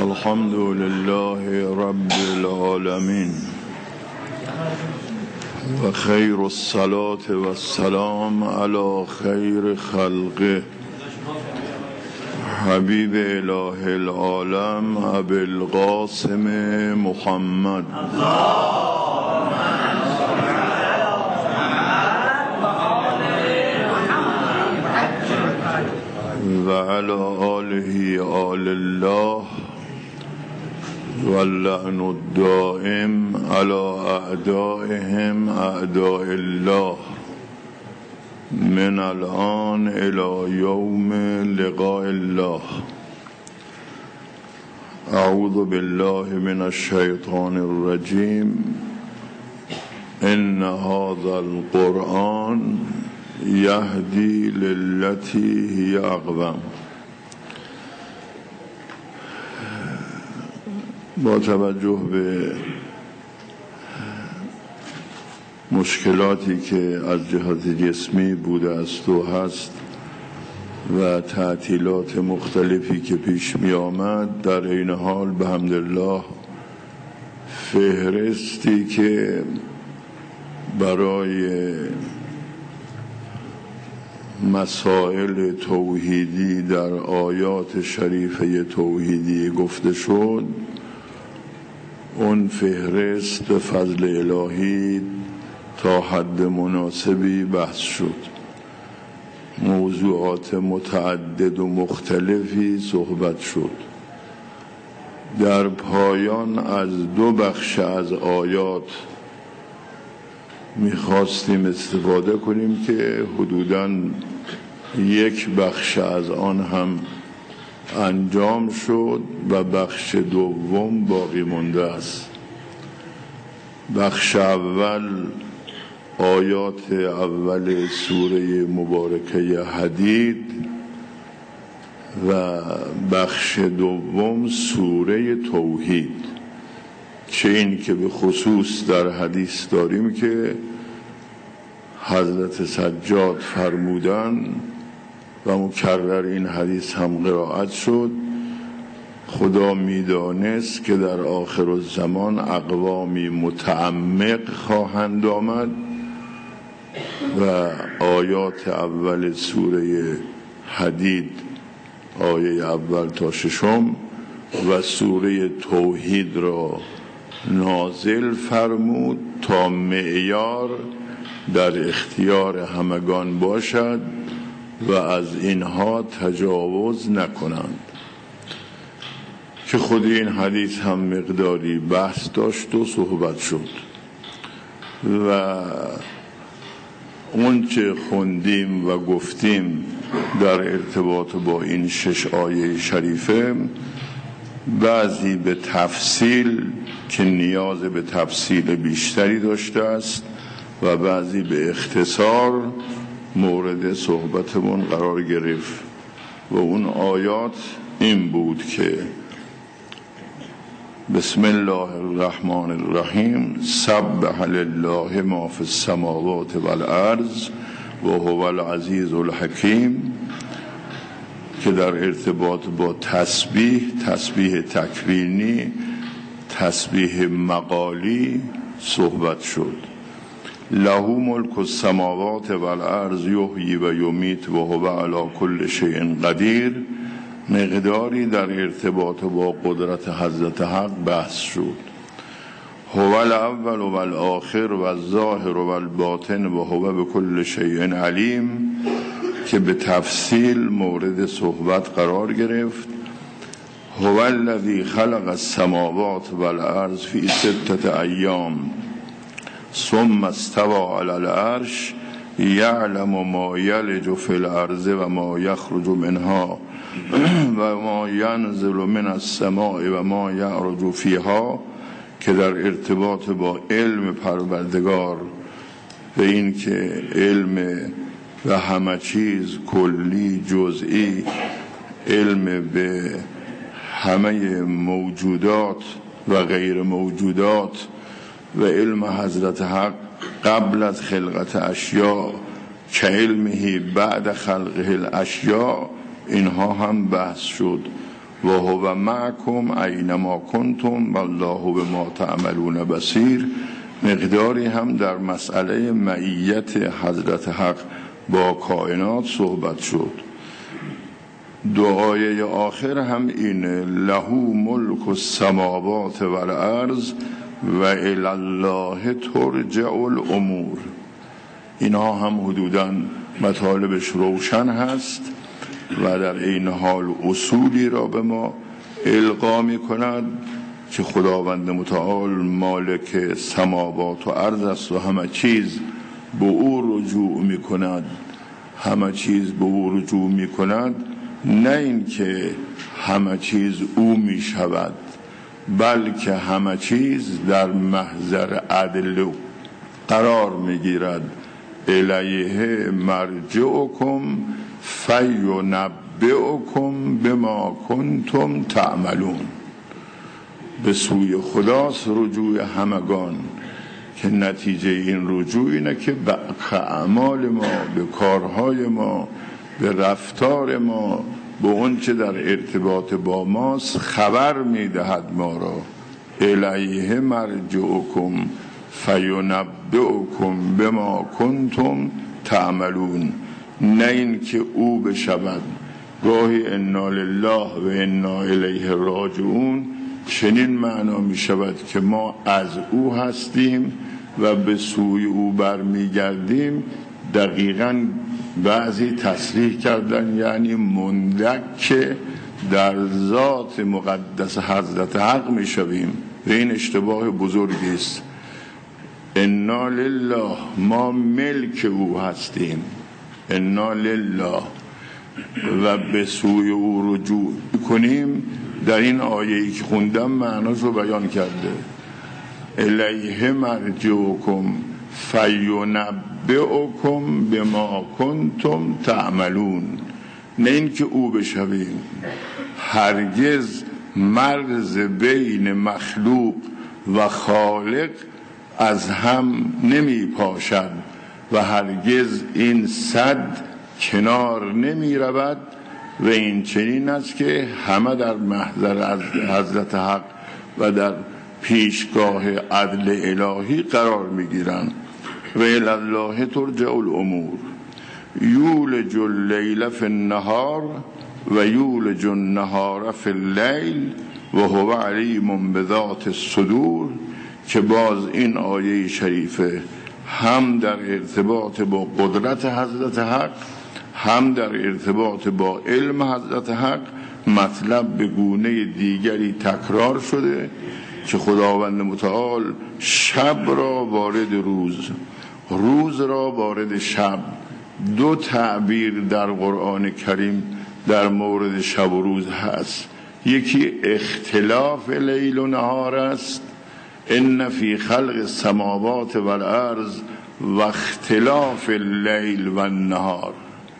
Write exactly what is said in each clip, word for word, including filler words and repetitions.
الحمد لله رب العالمين و خیر الصلاة و السلام علی خیر خلقه حبیب اله العالم ابی القاسم محمد و علی آله آل الله و اللعن الدائم علی اعدائهم اعداء الله من الان الى یوم لقاء الله. اعوذ بالله من الشیطان الرجیم. ان هذا القرآن یهدی للتی هی اقوم. با توجه به مشکلاتی که از جهت جسمی بوده است و هست و تعطیلات مختلفی که پیش می آمد، در این حال به حمدالله فهرستی که برای مسائل توحیدی در آیات شریفه توحیدی گفته شد، اون فهرست به فضل الهی تا حد مناسبی بحث شد. موضوعات متعدد و مختلفی صحبت شد. در پایان از دو بخش از آیات میخواستیم استفاده کنیم که حدوداً یک بخش از آن هم انجام شد و بخش دوم باقی مانده است. بخش اول آیات اول سوره مبارکه حدید و بخش دوم سوره توحید، چه این که به خصوص در حدیث داریم که حضرت سجاد فرمودن و مکرر این حدیث هم قرائت شد: خدا میدانست که در آخر الزمان اقوامی متعمق خواهند آمد و آیات اول سوره حدید آیه اول تا ششم و سوره توحید را نازل فرمود تا معیار در اختیار همگان باشد و از اینها تجاوز نکنند، که خود این حدیث هم مقداری بحث داشت و صحبت شد و اون چه خوندیم و گفتیم در ارتباط با این شش آیه شریفه، بعضی به تفصیل که نیاز به تفصیل بیشتری داشته است و بعضی به اختصار مورد صحبتمون قرار گرفت و اون آیات این بود که بسم الله الرحمن الرحیم سبح لله ما فی السماوات والارض و هو العزیز الحکیم، که در ارتباط با تسبیح، تسبیح تکوینی، تسبیح مقالی صحبت شد. له ملک السماوات والارض یحیی و یمیت و هو علی کل شیء قدیر، مقداری در ارتباط با قدرت حضرت حق بحث شد. هو الاول و الاخر و الظاهر و الباطن و هو بكل شیء علیم، که به تفصیل مورد صحبت قرار گرفت. هو الذی خلق السماوات والارض فی ستة ایام ثم استوى علی العرش یعلم ما یلج فی الارض و ما یخرج منها و ما ینزل من السماء و ما یعرج فیها، که در ارتباط با علم پروردگار به این که علم و همه چیز کلی جزئی، علم به همه موجودات و غیر موجودات و علم حضرت حق قبل از خلقت اشیاء که علمه بعد خلقه الاشیاء، اینها هم بحث شد و هو معکم اینما کنتم والله بما تعملون بصیر. مقداری هم در مسئله معیت حضرت حق با کائنات صحبت شد. دعای آخر هم اینه: له ملک السماوات و الارض و الی الله ترجع الامور. اینا هم حدوداً مطالبش روشن هست و در این حال اصولی را به ما القا می کند که خداوند متعال مالک سماوات و ارض است و همه چیز به او رجوع می کند. همه چیز به او رجوع می کند، نه این که همه چیز او می شود، بلکه همه چیز در محضر عدل قرار می گیرد. الیه مرجعکم فینبئکم بما کنتم تعملون. به سوی خداست رجوع همگان، که نتیجه این رجوع اینه که به اعمال ما، به کارهای ما، به رفتار ما، به اون چه در ارتباط با ماست خبر میدهد ما را. الیه مرجعکم فینبئکم بما کنتم تعملون. نه این که او بشود. گاهی انا لله و انا الیه راجعون چنین معنا می شود که ما از او هستیم و به سوی او برمیگردیم. دقیقاً بعضی تصریح کردن یعنی مندک در ذات مقدس حضرت حق می شویم و این اشتباه بزرگی است. انا لله، ما ملک او هستیم، انا لله، و به سوی او رجوع کنیم. در این آیه‌ای که خوندم معناش رو بیان کرده: الیه مرجعکم فینبئکم بما کنتم تعملون. نه این که او بشویم. هرگز مرز بین مخلوق و خالق از هم نمی پاشد و هرگز این صد کنار نمی رود و این چنین است که همه در محضر از حضرت حق و در پیشگاه عدل الهی قرار می گیرند. و الی الله ترجع الامور یولج اللیل فی النهار و یولج النهار فی اللیل و هو علیم بذات الصدور. که باز این آیه شریفه هم در ارتباط با قدرت حضرت حق، هم در ارتباط با علم حضرت حق مطلب به گونه دیگری تکرار شده که خداوند متعال شب را وارد روز، روز را وارد شب. دو تعبیر در قرآن کریم در مورد شب و روز هست. یکی اختلاف لیل و نهار است: ان فی خلق السماوات و الارض و اختلاف اللیل و النهار.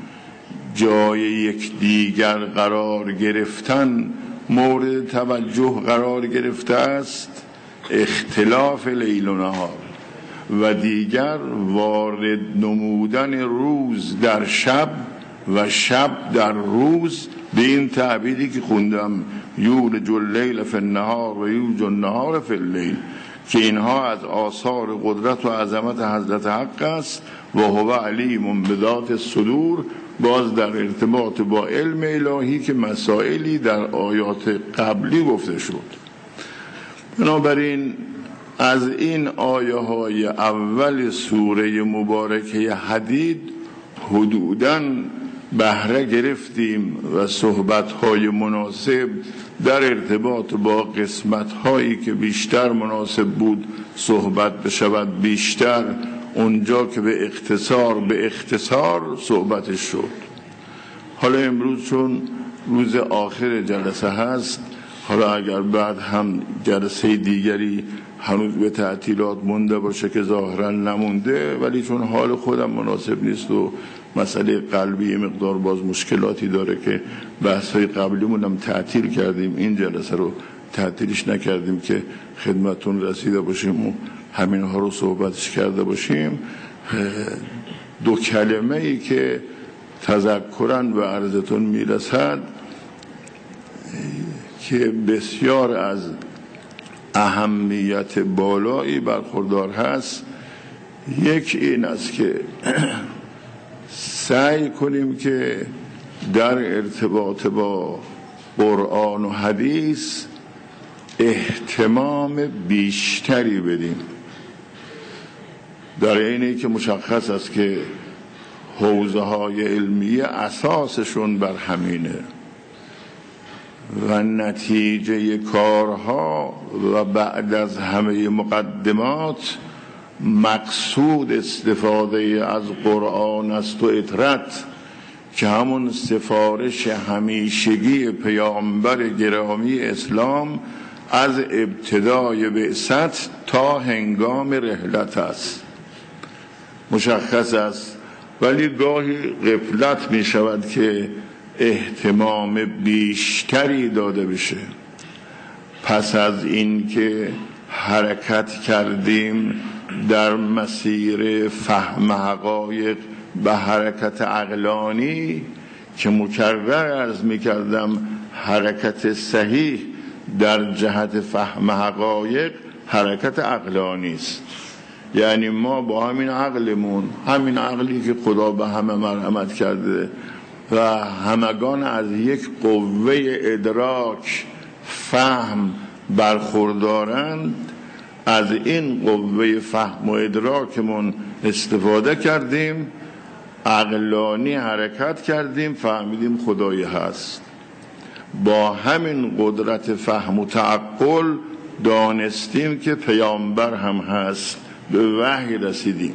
جای یک دیگر قرار گرفتن مورد توجه قرار گرفته است اختلاف لیل و نهار، و دیگر وارد نمودن روز در شب و شب در روز به این تعبیری که خوندم: یولج اللیل فی النهار و یولج النهار فی اللیل، که اینها از آثار قدرت و عظمت حضرت حق است. و هو علیم بذات الصدور، باز در ارتباط با علم الهی که مسائلی در آیات قبلی گفته شد. بنابراین از این آیه های اول سوره مبارکه حدید حدوداً بهره گرفتیم و صحبت های مناسب در ارتباط با قسمت هایی که بیشتر مناسب بود صحبت بشود بیشتر، اونجا که به اختصار به اختصار صحبتش شد. حالا امروز چون روز آخر جلسه هست، حالا اگر بعد هم جلسه دیگری هنوز به تعطیلات مونده باشه که ظاهرا نمونده، ولی چون حال خودم مناسب نیست و مسئله قلبی مقدار باز مشکلاتی داره که بحث‌های قبلیمون هم تعطیل کردیم، این جلسه رو تعطیلش نکردیم که خدمتون رسیده باشیم و همین ها رو صحبتش کرده باشیم. دو کلمه ای که تذکرن و عرضتون میرسد که بسیار از اهمیت بالایی برخوردار هست. یک این است که سعی کنیم که در ارتباط با قرآن و حدیث اهتمام بیشتری بدیم، در اینی که مشخص است که حوزه های علمیه اساسشون بر همینه و نتیجه کارها و بعد از همه مقدمات مقصود استفاده از قرآن است و اطرت که همون سفارش همیشگی پیامبر گرامی اسلام از ابتدای بعثت تا هنگام رحلت است. مشخص است، ولی گاهی غفلت می شود که اهتمام بیشتری داده بشه. پس از این که حرکت کردیم در مسیر فهم حقایق به حرکت عقلانی که مکرر عرض می کردم حرکت صحیح در جهت فهم حقایق حرکت عقلانی است. یعنی ما با همین عقلمون، همین عقلی که خدا به همه مرحمت کرده و همگان از یک قوه ادراک فهم برخوردارند، از این قوه فهم و ادراکمون استفاده کردیم، عقلانی حرکت کردیم، فهمیدیم خدایی هست. با همین قدرت فهم و تعقل دانستیم که پیامبر هم هست، به وحی رسیدیم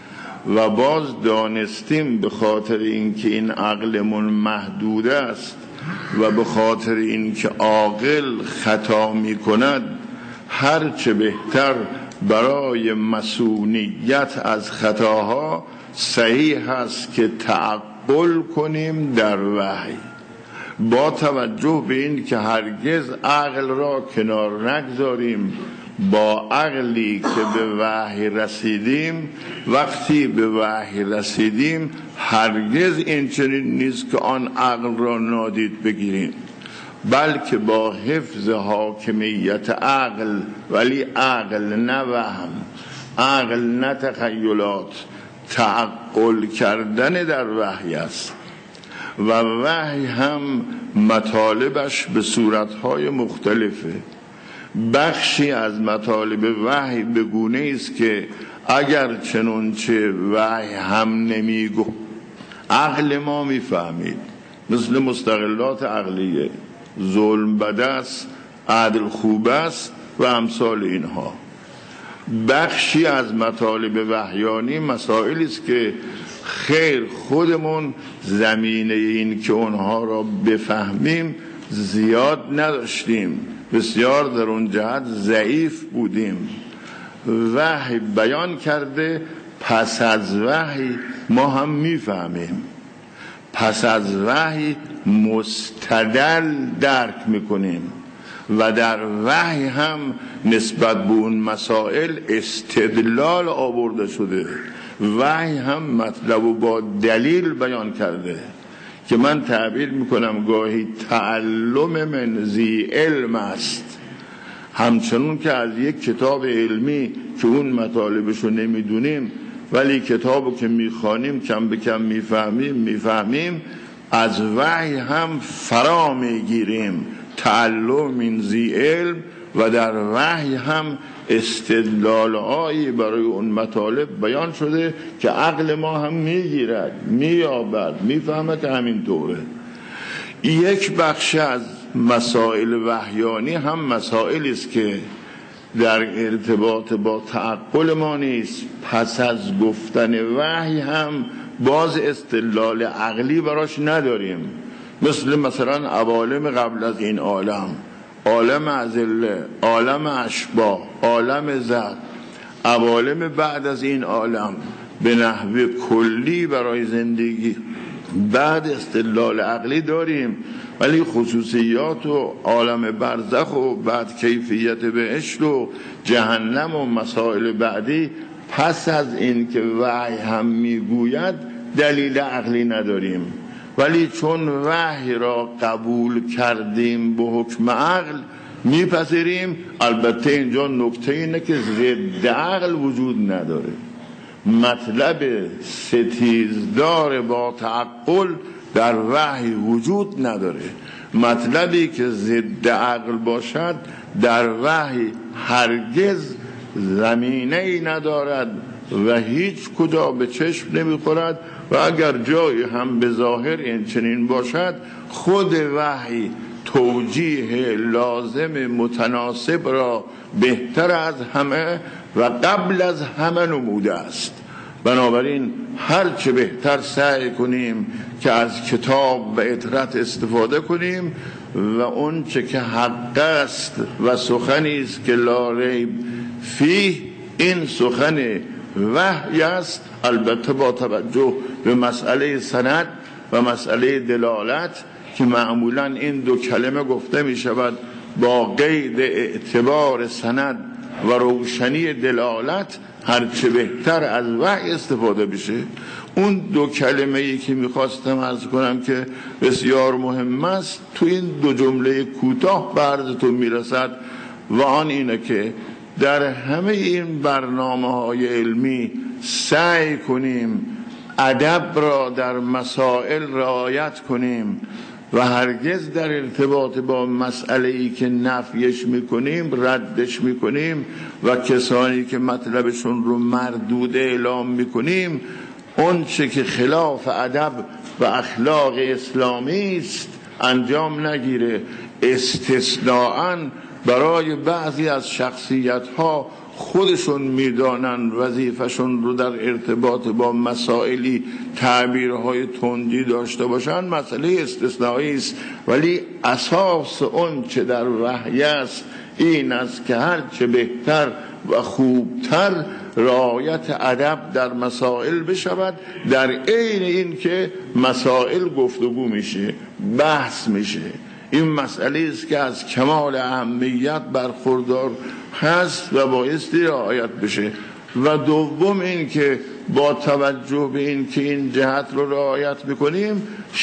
و باز دانستیم به خاطر اینکه این عقلمون محدود است و به خاطر اینکه عاقل خطا می کند هرچه بهتر برای مسئولیت از خطاها صحیح است که تعقل کنیم در وحی، با توجه به این که هرگز عقل را کنار نگذاریم. با عقلی که به وحی رسیدیم، وقتی به وحی رسیدیم هرگز این چنین نیست که آن عقل را نادید بگیریم، بلکه با حفظ حاکمیت عقل، ولی عقل نه وهم، عقل نه تخیلات، تعقل کردن در وحی است. و وحی هم مطالبش به صورتهای مختلفه. بخشی از مطالب وحی به گونه است که اگر چنانچه وحی هم نمیگو عقل ما میفهمید، مثل مستقلات عقلیه، ظلم بد است، عدل خوب است و امثال اینها. بخشی از مطالب وحیانی مسائلی است که خیر خودمون زمینه این که اونها را بفهمیم زیاد نداشتیم، بسیار در اون جهت ضعیف بودیم. وحی بیان کرده، پس از وحی ما هم میفهمیم، پس از وحی مستدل درک میکنیم و در وحی هم نسبت به اون مسائل استدلال آورده شده. وحی هم مطلب و با دلیل بیان کرده که من تعبیر میکنم گاهی تعلم من ذی علم است، همچنون که از یک کتاب علمی که اون مطالبشو نمیدونیم ولی کتابو که میخوانیم کم به کم میفهمیم میفهمیم از وحی هم فرا میگیریم تعلم من ذی علم، و در وحی هم استدلال‌هایی برای اون مطالب بیان شده که عقل ما هم میگیرد، مییابد، میفهمد که همین طوره. یک بخش از مسائل وحیانی هم مسائلی است که در ارتباط با تعقل ما نیست، پس از گفتن وحی هم باز استدلال عقلی براش نداریم، مثل مثلا عوالم قبل از این عالم، عالم ازله، عالم اشباح، عالم ذات، عوالم بعد از این عالم به نحو کلی برای زندگی بعد استدلال عقلی داریم، ولی خصوصیات و عالم برزخ و بعد کیفیت بهشت و جهنم و مسائل بعدی پس از این که وحی هم میگوید دلیل عقلی نداریم. ولی چون وحی را قبول کردیم به حکم عقل میپذیریم. البته اینجا نکته اینه که ضد عقل وجود نداره. مطلب ستیزدار با تعقل در وحی وجود نداره. مطلبی که ضد عقل باشد در وحی هرگز زمینه ای ندارد و هیچ کجا به چشم نمیخورد و اگر جایی هم به ظاهر این چنین باشد خود وحی توجیه لازم متناسب را بهتر از همه و قبل از همه نموده است. بنابراین هرچه بهتر سعی کنیم که از کتاب و اطرت استفاده کنیم و اون چه که حق است و سخنی است که لا ریب فیه این سخن وحی است، البته با توجه به مسئله سند و مسئله دلالت که معمولا این دو کلمه گفته می شود با قید اعتبار سند و روشنی دلالت هرچه بهتر از وحی استفاده بشه. اون دو کلمه ای که میخواستم عرض کنم که بسیار مهم است تو این دو جمله کوتاه به عرضتون میرسد و آن اینه که در همه این برنامه های علمی سعی کنیم ادب را در مسائل رعایت کنیم و هرگز در ارتباط با مسئله ای که نفیش میکنیم ردش میکنیم و کسانی که مطلبشون رو مردود اعلام میکنیم اون چه که خلاف ادب و اخلاق اسلامی است انجام نگیره. استثناءً برای بعضی از شخصیت ها خودشون میدانن وظیفشون رو در ارتباط با مسائلی تعبیرهای تندی داشته باشن مسئله استثنایی است، ولی اساس اون چه در وحی است این است که هر چه بهتر و خوبتر رعایت ادب در مسائل بشود، در عین این که مسائل گفتگو میشه بحث میشه. این مسئله است که از کمال اهمیت برخوردار هست و بایستی رعایت بشه. و دوم این که با توجه به این که این جهت رو رعایت میکنیم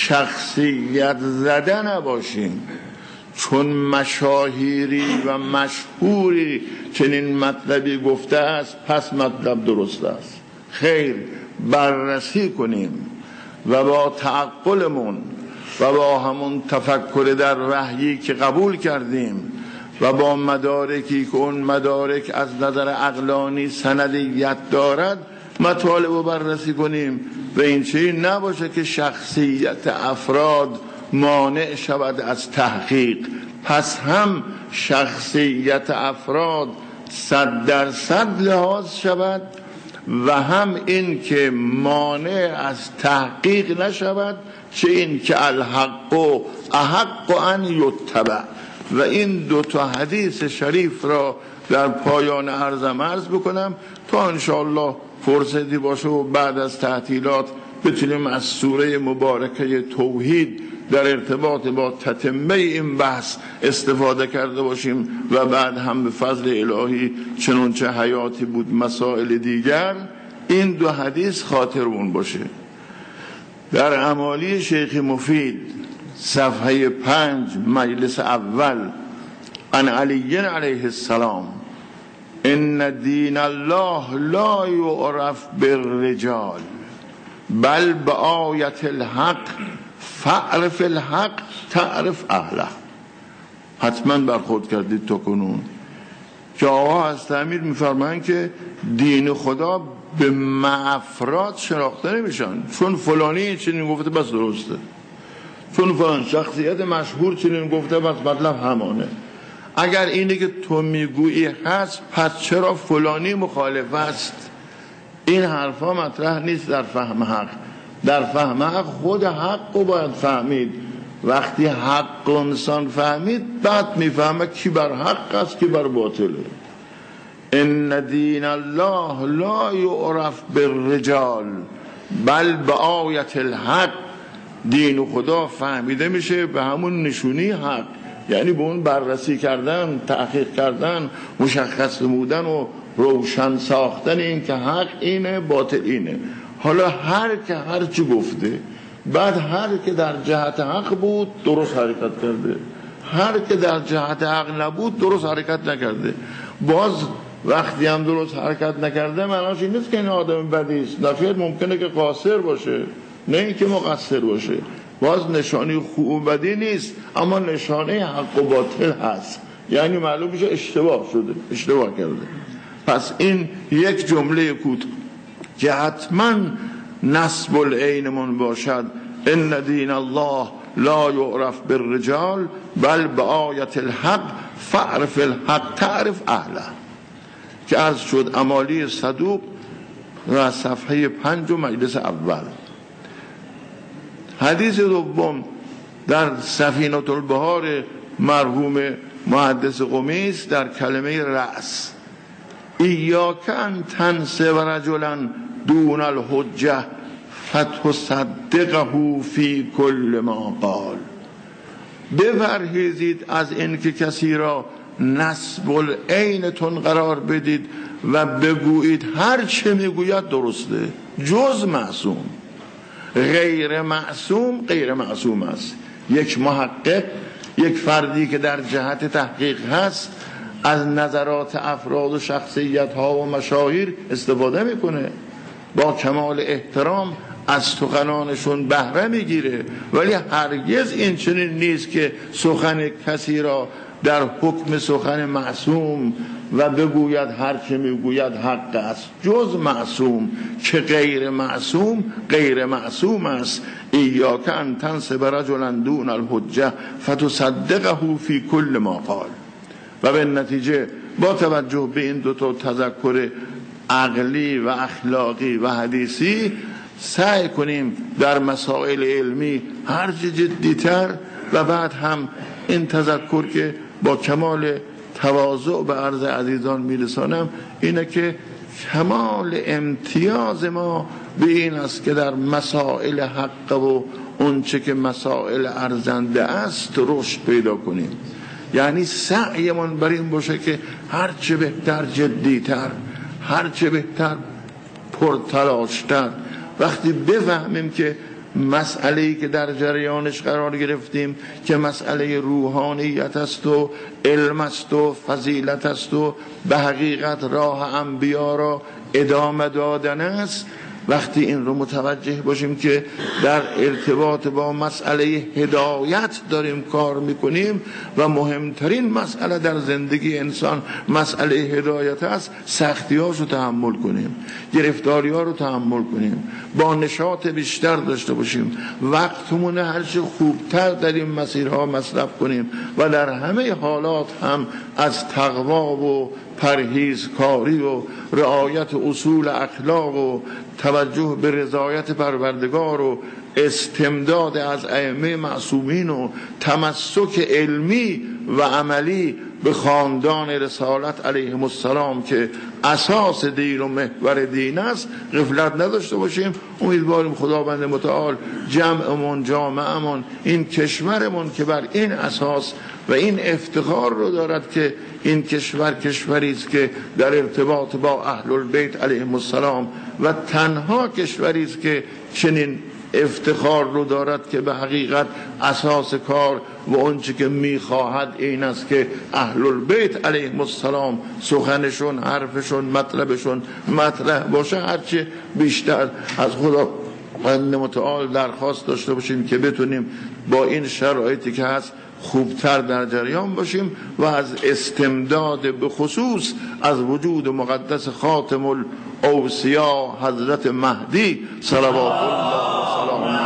شخصیت زده نباشیم، چون مشاهیری و مشهوری چنین مطلبی گفته است پس مطلب درست است. خیر، بررسی کنیم و با تعقلمون و با همون تفکر در وحیی که قبول کردیم و با مدارکی که اون مدارک از نظر عقلانی سندیت دارد مطالب رو بررسی کنیم و این چیزی نباشه که شخصیت افراد مانع شود از تحقیق. پس هم شخصیت افراد صد درصد لحاظ شود و هم این که مانع از تحقیق نشود، چه این که الحق و احق ان یتبع. و این دو تا حدیث شریف را در پایان عرضم عرض بکنم تا انشاءالله فرصتی باشه و بعد از تعطیلات بتونیم از سوره مبارکه توحید در ارتباط با تتمه این بحث استفاده کرده باشیم و بعد هم به فضل الهی چنانچه حیاتی بود مسائل دیگر این دو حدیث خاطرمون باشه. در امالی شیخ مفید صفحه پنج مجلس اول عن علی علیه السلام ان دین الله لا یعرف بالرجال بل بآیت الحق فعرف الحق تعرف اهله. حتما برخورد کردید تا کنون که آقا از تعمیر میفرمایند که دین خدا به افراد شناخته نمیشن، چون فلانی چنین گفته بس درسته، چون فلان شخصیت مشهور چنین گفته بس مطلب همانه. اگر اینی که تو میگویی هست پس چرا فلانی مخالف است؟ این حرفا مطرح نیست در فهم حق. در فهم حق خود حق رو باید فهمید. وقتی حق انسان فهمید بعد میفهمه کی بر حق است کی بر باطله. ان دین الله لا یعرف بالرجال بل بآیت الحق. دین خدا فهمیده میشه به همون نشونی حق، یعنی به اون بررسی کردن، تحقیق کردن، مشخص نمودن و روشن ساختن این که حق اینه باطل اینه. حالا هر که هر چی گفته بعد هر که در جهت حق بود درست حرکت کرده، هر که در جهت حق نبود درست حرکت نکرده. باز وقتی هم درست حرکت نکرده معناش این نیست که این آدم بدی است، نفیت ممکنه که قاصر باشه نه اینکه مقصر باشه. باز نشانی خوب و بدی نیست، اما نشانه حق و باطل هست، یعنی معلوم میشه اشتباه شده، اشتباه کرده. پس این یک جمله کوتاه که حتما نصب العینمون باشد: ان دین الله لا یعرف بالرجال بل بآیت الحق فاعرف الحق تعرف اهله، که عرض شد امالی صدوق و صفحه پنج و مجلس اول. حدیث دوم در سفینة البحار مرحوم محدث قمی است در کلمه رأس: ایاک ان تنصب رجلا دون الحجه فتصدقه فی کل ما قال. بپرهیزید از این که کسی را نصب العینتون قرار بدید و بگویید هر چه میگوید درسته، جز معصوم. غیر معصوم غیر معصوم است. یک محقق، یک فردی که در جهت تحقیق هست، از نظرات افراد و شخصیت ها و مشاهیر استفاده میکنه، با کمال احترام از سخنانشون بهره میگیره، ولی هرگز این چنین نیست که سخن کسی را در حکم سخن معصوم و بگوید هر چه میگوید حق است، جز معصوم که غیر معصوم غیر معصوم است. ایاک ان تنصب رجلا دون الحجه فتصدقه فی کل ما قال. و به نتیجه با توجه به این دو تا تذکر عقلی و اخلاقی و حدیثی سعی کنیم در مسائل علمی هرچه جدیتر، و بعد هم این تذکر که با کمال تواضع به عرض عزیزان میرسانم اینه که کمال امتیاز ما به این است که در مسائل حق و اونچه که مسائل ارزنده است رشد پیدا کنیم. یعنی سعیمون بر این باشه که هرچه بهتر جدیتر، هرچه بهتر پرتلاشتر. وقتی بفهمیم که مسئله‌ای که در جریانش قرار گرفتیم که مسئله روحانیت است و علم است و فضیلت است و به حقیقت راه انبیا را ادامه دادن است، وقتی این رو متوجه باشیم که در ارتباط با مسئله هدایت داریم کار میکنیم و مهمترین مسئله در زندگی انسان مسئله هدایت است، سختی هاش رو تحمل کنیم، گرفتاری ها رو تحمل کنیم، با نشاط بیشتر داشته باشیم، وقتمون هرچه خوبتر در این مسیرها مصرف کنیم و در همه حالات هم از تقوا و پرهیزکاری و رعایت اصول اخلاق و توجه به رضایت پروردگار و استمداد از ائمه معصومین و تمسک علمی و عملی به خاندان رسالت علیهم السلام که اساس دین و محور دین است غفلت نداشته باشیم. امیدواریم خداوند متعال جمعمون، جامعمون، این کشورمون که بر این اساس و این افتخار رو دارد که این کشور کشوری است که در ارتباط با اهل البیت علیهم السلام و تنها کشوری است که چنین افتخار رو دارد که به حقیقت اساس کار و اونچه که میخواهد این است که اهل البیت علیهم السلام سخنشون، حرفشون، مطلبشون مطرح باشه. هرچه بیشتر از خدا بنده متعال درخواست داشته باشیم که بتونیم با این شرایطی که هست خوبتر در جریان باشیم و از استمداد به خصوص از وجود مقدس خاتم الاوصیا حضرت مهدی صلوات الله